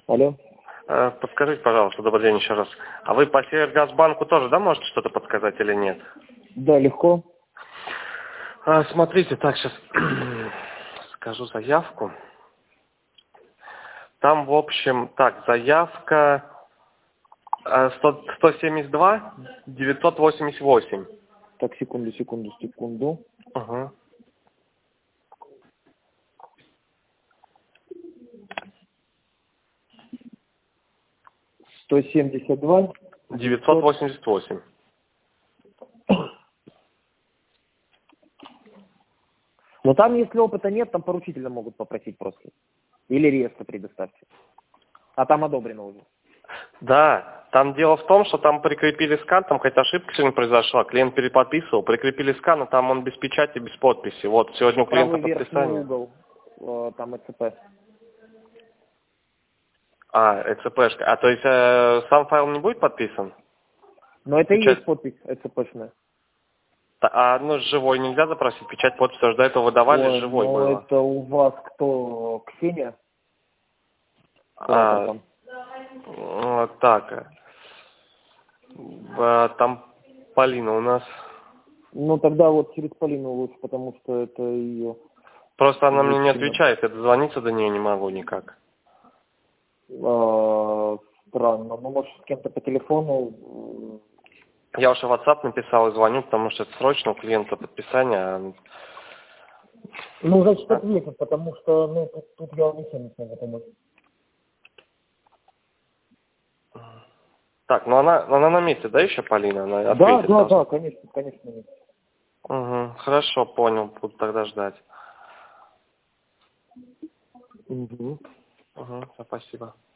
Алло. Подскажите, пожалуйста, добрый день еще раз. А вы по Севергазбанку тоже, да, можете что-то подсказать или нет? Да, легко. Смотрите, так, сейчас скажу заявку. Там, в общем, так, заявка 172 988. Так, секунду. Угу. 172 988. Но там, если опыта нет, там поручителя могут попросить просто. Или реестр предоставьте. А там одобрено уже. Да, там дело в том, что там прикрепили скан, там какая-то ошибка сегодня произошла, клиент переподписывал, прикрепили скан, а там он без печати, без подписи. Вот, сегодня у клиента Правый верхний подписание. угол, там ЭЦП. ЭЦПшка. То есть сам файл не будет подписан? Но это и Печать. есть подпись ЭЦПшная. Ну, живой нельзя запросить, печать, подпись, потому что до этого выдавали, Ой, живой ну было. это у вас кто? Ксения? Куратор там. Вот так. Там Полина у нас. Ну тогда вот через Полину лучше, потому что это ее. Просто она мне не отвечает, я дозвониться до нее не могу никак. Странно. Ну, может, с кем-то по телефону. Я уже в WhatsApp написал и звоню, потому что это срочно у клиента подписание. Ну, значит, ответит, потому что, ну, тут я ничем не смогу помочь. Так, ну она на месте, да, еще Полина? Она Да, ответит должна. конечно. Угу, хорошо, понял, буду тогда ждать. Угу. Угу, спасибо.